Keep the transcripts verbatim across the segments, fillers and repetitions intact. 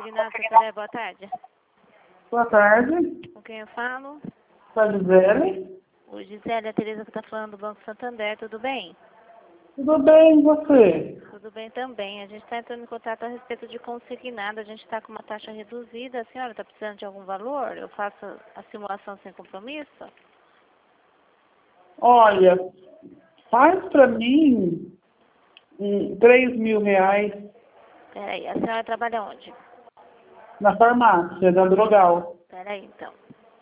Consignado Ceará, boa tarde. Boa tarde. Com quem eu falo? Sou a Gisele. O Gisele, a Tereza que está falando do Banco Santander, tudo bem? Tudo bem, e você? Tudo bem também. A gente está entrando em contato a respeito de consignado. A gente está com uma taxa reduzida. A senhora está precisando de algum valor? Eu faço a simulação sem compromisso? Olha, faz pra mim um, três mil reais Peraí, a senhora trabalha onde? na farmácia da Drogal. Peraí, então.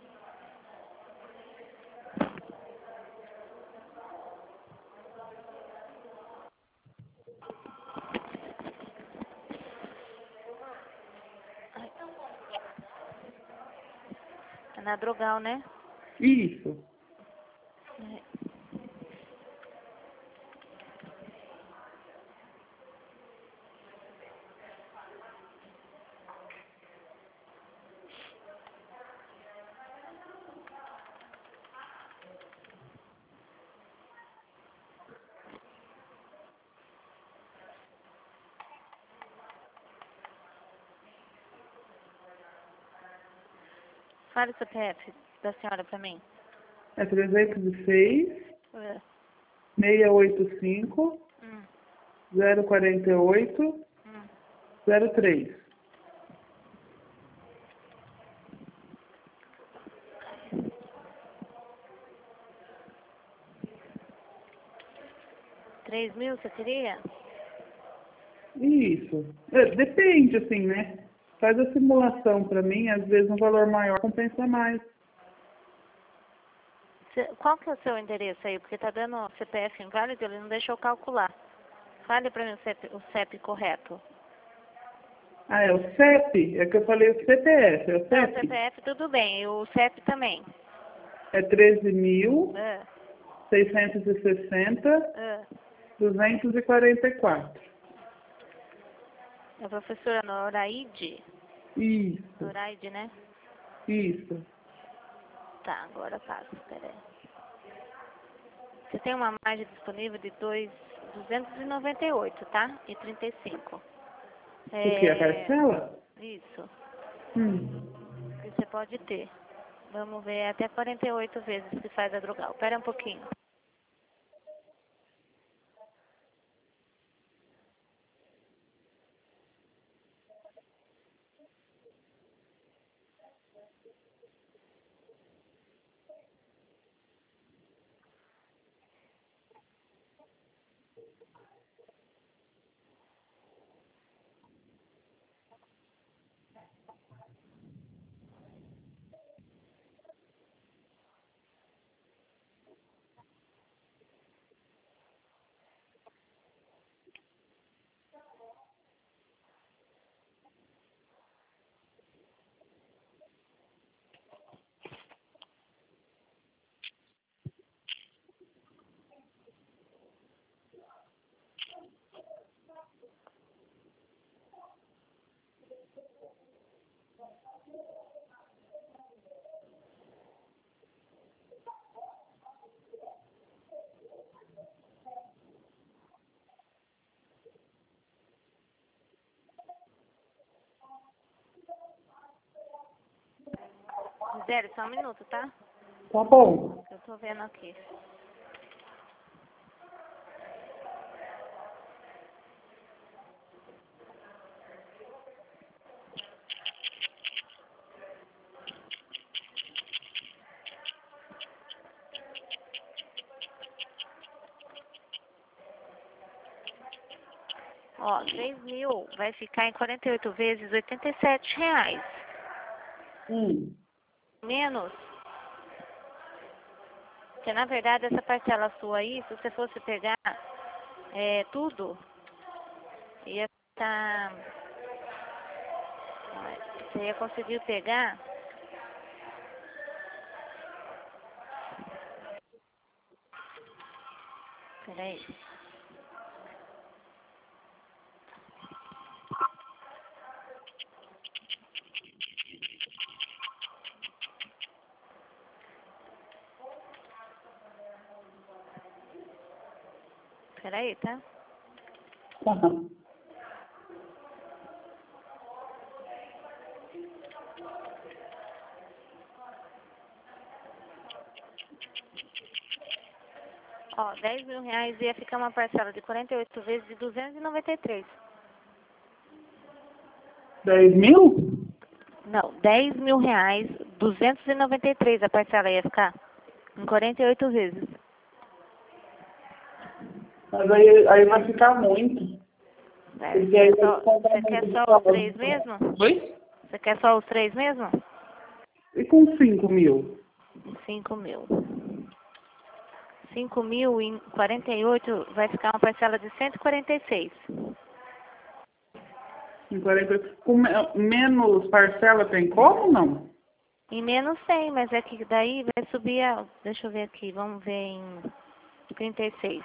É na Drogal, né? Isso. É. Fale o C P F da senhora para mim. É trezentos e seis, É. seiscentos e oitenta e cinco, Hum, zero quarenta e oito, hum. zero três. Três mil, você queria? Isso. É, depende, assim, né? Faz a simulação pra mim, às vezes um valor maior compensa mais. Cê- Qual que é o seu endereço aí? Porque tá dando C P F inválido, ele não deixou eu calcular. Fale para mim o C P, o C E P correto. Ah, é o C E P? É que eu falei o C P F, é o Não, o C P C E P? F tudo bem, e o C E P também. É treze mil, Ah, seiscentos e sessenta, ah. duzentos e quarenta e quatro. É a professora Noraide? Isso, Noraide, né? isso. Tá, agora passo, peraí. Você tem uma margem disponível de dois, duzentos e noventa e oito, tá? E trinta e cinco. O que? A É, parcela? isso, Hum. que você pode ter. Vamos ver, é até quarenta e oito vezes que faz a Drogal. Pera um pouquinho. Gisele, só um minuto, tá? Tá bom. Eu tô vendo aqui. Ó, três mil vai ficar em quarenta e oito vezes oitenta e sete reais. Hum. Menos. Porque na verdade essa parcela sua aí, se você fosse pegar é, tudo, ia estar. Você ia conseguir pegar. Peraí. Peraí, tá? Tá. Ó, dez mil reais ia ficar uma parcela de quarenta e oito vezes de duzentos e noventa e três. dez mil? Não, dez mil reais, duzentos e noventa e três a parcela ia ficar. Em quarenta e oito vezes. Mas aí, aí vai ficar muito. É, Porque você aí quer só, vai contar você quer muito só de os três saúde. mesmo? Oi? Você quer só os três mesmo? E com cinco mil? cinco mil. cinco mil em quarenta e oito vai ficar uma parcela de cento e quarenta e seis. Em quarenta, com me- menos parcela tem como não? Em menos cem, mas é que daí vai subir a... Deixa eu ver aqui, vamos ver em trinta e seis.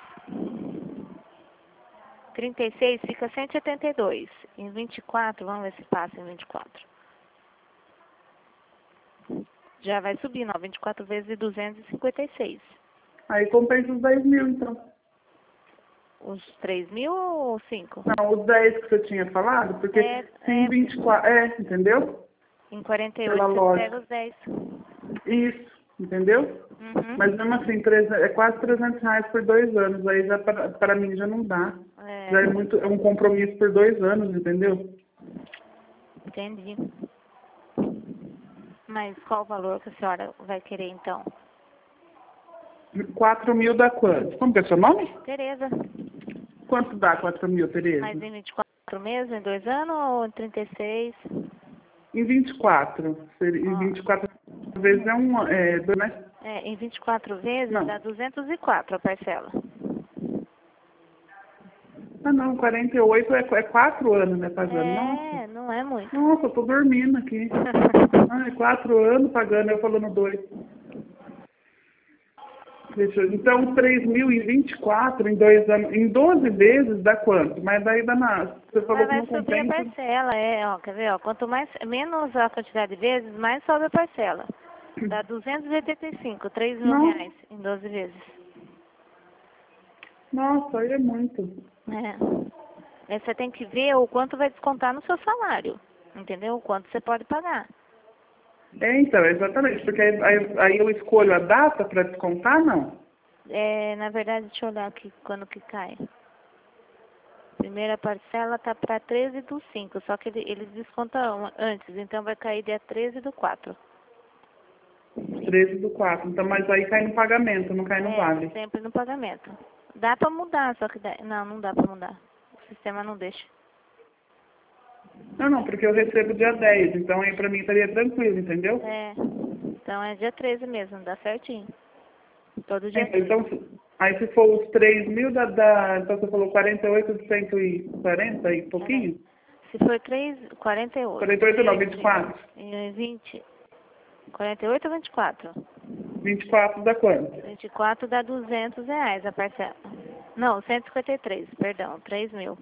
trinta e seis fica cento e setenta e dois. Em vinte e quatro, vamos ver se passa em vinte e quatro. Já vai subir, não, vinte e quatro vezes duzentos e cinquenta e seis. Aí compensa os dez mil, então. Os três mil ou cinco? Não, os dez que você tinha falado, porque É, tem é, vinte e quatro, é, entendeu? em quarenta e Pela oito você lógica. pega os dez. Isso, entendeu? Uhum. Mas mesmo assim, treze é quase trezentos reais por dois anos. Aí já para, para mim já não dá. É, Já é muito, é um compromisso por dois anos, entendeu? entendi. Mas qual o valor que a senhora vai querer então? quatro mil dá quanto? Como que é seu nome? Tereza, Quanto dá quatro mil, Tereza? mas em vinte e quatro meses, em dois anos ou em trinta e seis? Em vinte e quatro. Seria- Em Ó, vinte e quatro vezes é um, é, dois, né? é, em vinte e quatro vezes Não. dá duzentos e quatro a parcela. Ah, não, quarenta e oito é, é quatro anos, né, pagando. Nossa, É, não é muito. nossa, eu tô dormindo aqui. Ah, é quatro anos pagando, eu falando dois. Deixa eu, então, três mil e vinte e quatro em dois anos, em doze vezes dá quanto? Mas daí dá na, você falou Mas que vai não subir a compensa. parcela, é, ó, quer ver, ó, quanto mais, menos a quantidade de vezes, mais sobe a parcela. Dá duzentos e oitenta e cinco, três mil Nossa, reais em doze vezes. nossa, aí é muito. É. Aí você tem que ver o quanto vai descontar no seu salário, entendeu? O quanto você pode pagar. É, então, exatamente, porque aí, aí, aí eu escolho a data para descontar, não? É, na verdade, deixa eu olhar aqui quando que cai. Primeira parcela tá para treze do cinco, só que ele, eles descontam antes, então vai cair dia treze do quatro. treze do quatro. Então, mas aí cai no pagamento, não cai no É, vale. sempre no pagamento. Dá pra mudar, só que dá, não, não dá pra mudar. O sistema não deixa. Não, não, porque eu recebo dia dez, então aí pra mim estaria tranquilo, entendeu? É, então é dia treze mesmo, dá certinho. Todo dia É, treze. então, se- aí se for os três mil, dá, dá, então você falou quarenta e oito de cento e quarenta e pouquinho? Se for três, quarenta e oito. quarenta e oito não, vinte e quatro. E vinte. quarenta e oito ou vinte e quatro? vinte e quatro dá quanto? vinte e quatro dá duzentos reais a parcela. Não, cento e cinquenta e três, perdão, três mil.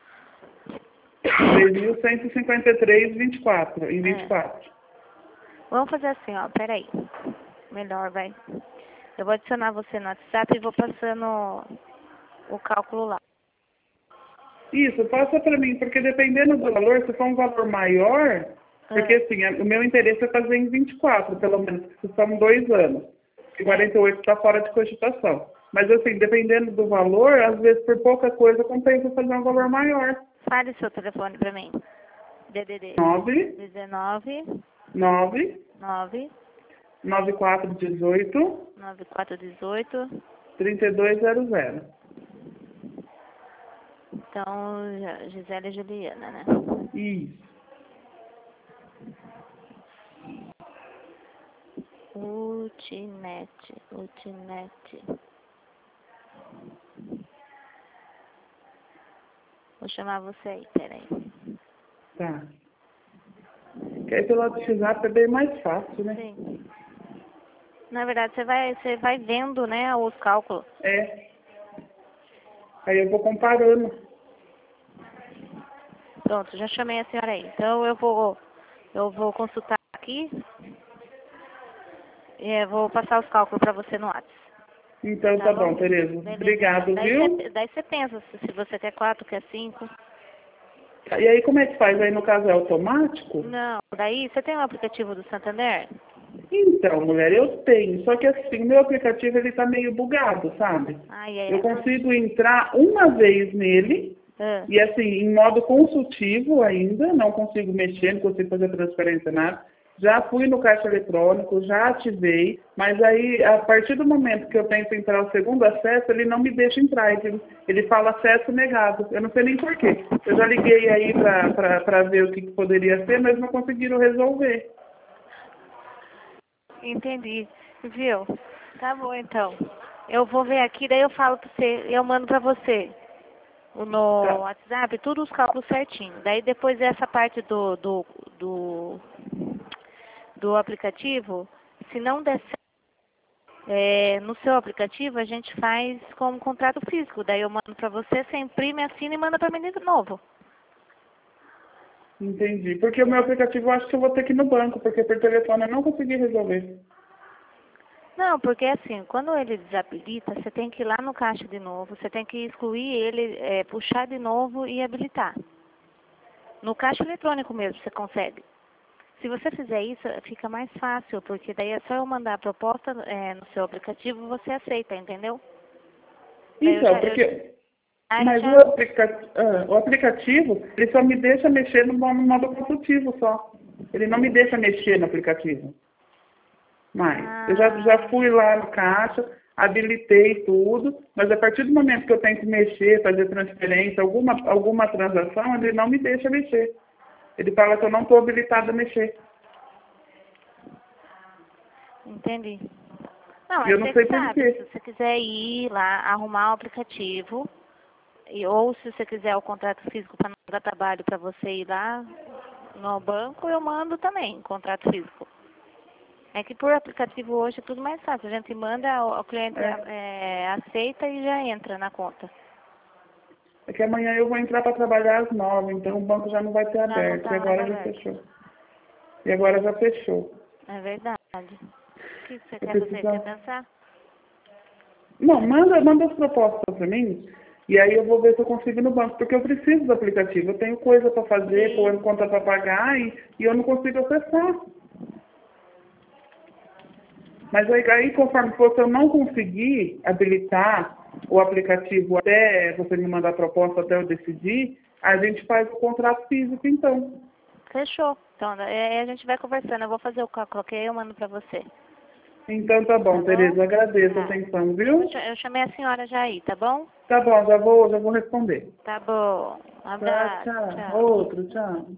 três mil cento e cinquenta e três, vinte e quatro, em vinte e É. quatro. Vamos fazer assim, ó, peraí. Melhor, vai. Eu vou adicionar você no WhatsApp e vou passando o cálculo lá. Isso, passa pra mim, porque dependendo do valor, se for um valor maior, porque É. assim, a- o meu interesse é fazer em vinte e quatro, pelo menos, que são dois anos. E quarenta e oito está fora de cogitação. Mas assim, dependendo do valor, às vezes por pouca coisa compensa fazer um valor maior. Fale seu telefone pra mim. D D D nove, dezenove, nove, nove, nove quatro um oito, nove quatro um oito. três dois zero zero. Então, Ja- Gisele e Juliana, né? Isso. Ultinet, Ultinet. Vou chamar você aí, peraí. Tá. Que aí pelo WhatsApp é bem mais fácil, né? Sim. Na verdade, você vai, você vai vendo, né, os cálculos. É. Aí eu vou comparando. Pronto, já chamei a senhora aí. Então eu vou, eu vou consultar aqui e eu vou passar os cálculos para você no WhatsApp. Então Tá tá bom? bom, Tereza. Beleza. Obrigado, Daí viu? você, daí você pensa se se você quer quatro, quer cinco. E aí como é que faz? Aí no caso é automático? Não, daí você tem o aplicativo do Santander? Então, mulher, eu tenho, só que assim, meu aplicativo ele tá meio bugado, sabe? Ai, ai, Eu ai. consigo entrar uma vez nele, Ah, e assim, em modo consultivo ainda, não consigo mexer, não consigo fazer transferência, nada. Já fui no caixa eletrônico, já ativei, mas aí, a partir do momento que eu tento entrar o segundo acesso, ele não me deixa entrar, ele, ele fala acesso negado. Eu não sei nem porquê. Eu já liguei aí para ver o que, que poderia ser, mas não conseguiram resolver. entendi. Viu? Tá bom, então. Eu vou ver aqui, daí eu falo pra você, eu mando pra você no Tá. WhatsApp, tudo os cálculos certinho. Daí depois essa parte do, do, do, do aplicativo, se não der certo, é, no seu aplicativo a gente faz como contrato físico. Daí eu mando pra você, você imprime, assina e manda pra mim de novo. Entendi. Porque o meu aplicativo eu acho que eu vou ter que ir no banco, porque por telefone eu não consegui resolver. Não, porque assim, quando ele desabilita, você tem que ir lá no caixa de novo, você tem que excluir ele, é, puxar de novo e habilitar. No caixa eletrônico mesmo você consegue. Se você fizer isso, fica mais fácil, porque daí é só eu mandar a proposta é, no seu aplicativo e você aceita, entendeu? Daí eu Então, já, eu, porque... aí Mas o, já, aplica... ah, o aplicativo, ele só me deixa mexer no mo- no modo consultivo só. Ele não me deixa mexer no aplicativo. Mas eu já, já ah, fui lá no caixa, habilitei tudo, mas a partir do momento que eu tenho que mexer, fazer transferência, alguma, alguma transação, ele não me deixa mexer. Ele fala que eu não estou habilitada a mexer. entendi. Não, E é eu não você sei que por sabe. Se quê. você quiser ir lá, arrumar o aplicativo, e, ou se você quiser o contrato físico para não dar trabalho para você ir lá no banco, eu mando também, contrato físico. É que por aplicativo hoje é tudo mais fácil. A gente manda, o, o cliente É, é, aceita e já entra na conta. é que amanhã eu vou entrar para trabalhar às nove, então o banco já não vai ter Já não aberto. E está mais agora já aberto. fechou. E agora já fechou. É verdade. O que você Eu quer fazer? Quer preciso... dançar? Não, manda, manda as propostas para mim, e aí eu vou ver se eu consigo ir no banco, porque eu preciso do aplicativo. Eu tenho coisa para fazer, pôr Sim. conta para pagar, e, e eu não consigo acessar. Mas aí, aí, conforme for, se eu não conseguir habilitar o aplicativo até você me mandar a proposta, até eu decidir, a gente faz o contrato físico, então. Fechou. Então, é, a gente vai conversando. Eu vou fazer o cálculo aqui e eu mando pra você. Então tá Tá bom, bom? Tereza, agradeço a Tá. atenção, Eu, viu? cha- eu chamei a senhora já aí, tá bom? Tá bom, já vou, já vou responder. Tá bom. Um Tá, abraço. tchau. Tchau. Outro, tchau.